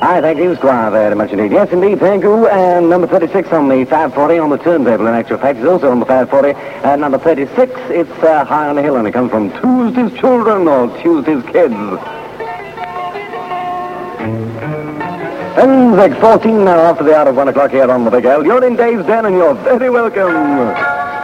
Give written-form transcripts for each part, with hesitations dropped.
I thank you, Squire, very much indeed. Yes, indeed, thank you. And number 36 on the 540 on the turntable, in actual fact, is also on the 540. And number 36, it's High on the Hill, and it comes from Tuesday's Children or Tuesday's Kids. And like 14 now after the hour of 1 o'clock here on the Big L. You're in Dave's Den, and you're very welcome.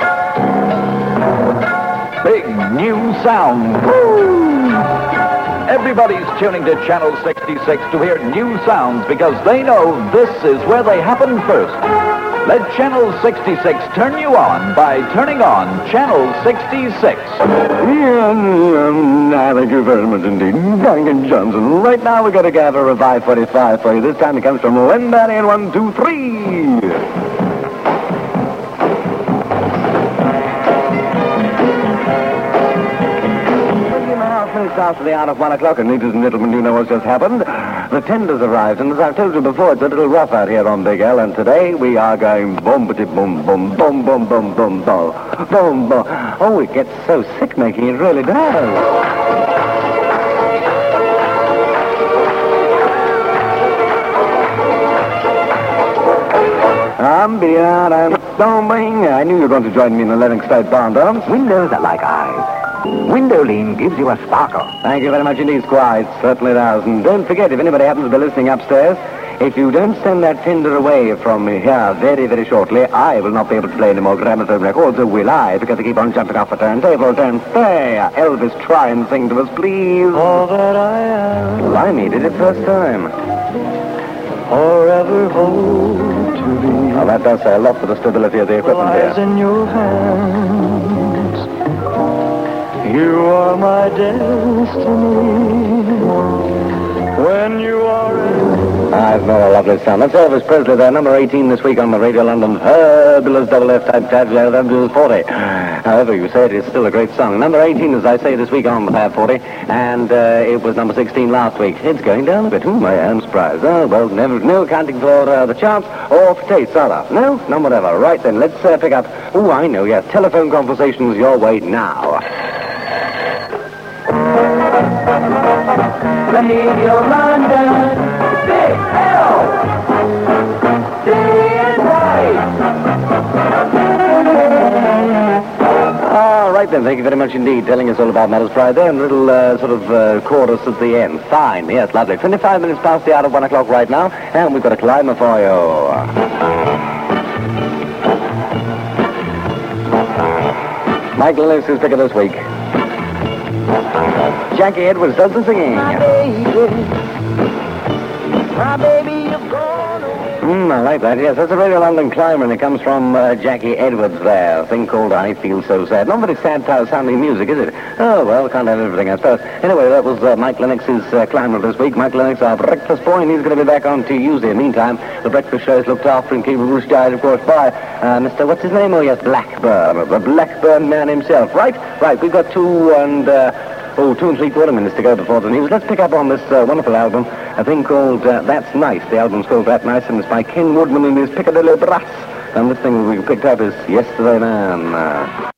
Big new sound. Woo! Everybody's tuning to Channel 66 to hear new sounds because they know this is where they happen first. Let Channel 66 turn you on by turning on Channel 66. Thank you very much indeed. Duncan Johnson. Right now we've got to gather a 545 for you. This time it comes from Len Barry and 1, 2, 3. After the hour of 1 o'clock, and ladies and gentlemen, you know what's just happened. The tenders arrived, and as I've told you before, it's a little rough out here on Big L, and today we are going boom-ba-de-boom-boom, boom-boom-boom-boom-boom, boom-boom. Oh, it gets so sick-making, it really does. I knew you were going to join me in the Lennox State Barn Dance. Windows are like eyes. Windowline gives you a sparkle. Thank you very much indeed, Squire. It certainly does. And don't forget, if anybody happens to be listening upstairs, if you don't send that tender away from me here very, very shortly, I will not be able to play any more gramophone records, or will I? Because they keep on jumping off the turntable. Don't stay. Elvis, try and sing to us, please. All that I am. Blimey, did it first time. Or ever hope to be. Now, that does say a lot for the stability of the equipment lies here. in your hands. You are my destiny. When you are I've not a lovely sound. That's Elvis Presley there, number 18 this week on the Radio London fabulous double F type 40. However you say it, it's still a great song. Number 18, as I say, this week on the Fab 40, and it was number 16 last week. It's going down a bit. I am surprised. Oh, well, no accounting for the charts or for tastes, are there? No, whatever. Right then, let's pick up. Oh, I know, yes, telephone conversations your way now. Radio London, Big L, day and night. All right then, thank you very much indeed, telling us all about Madras Friday and a little chorus at the end. Fine, yes, lovely. 25 minutes past the hour of 1 o'clock right now, and we've got a climber for you. Michael Lewis is picker this week. Jackie Edwards does the singing. My baby, you've gone away. I like that, yes. That's a Radio London climber, and it comes from Jackie Edwards there. A thing called I Feel So Sad. Not very sad sounding music, is it? Oh, well, can't have everything, I suppose. Anyway, that was Mike Lennox's climber this week. Mike Lennox, our breakfast boy, and he's going to be back on Tuesday. Meantime, the breakfast show is looked after in Keeper Roost Died, of course, by Mr. What's his name? Oh, yes, Blackburn. The Blackburn man himself. Right, we've got 2 and 3/4 minutes to go before the news. Let's pick up on this wonderful album, a thing called That's Nice. The album's called That Nice, and it's by Ken Woodman and his Piccadilly Brass. And this thing we picked up is Yesterday Man.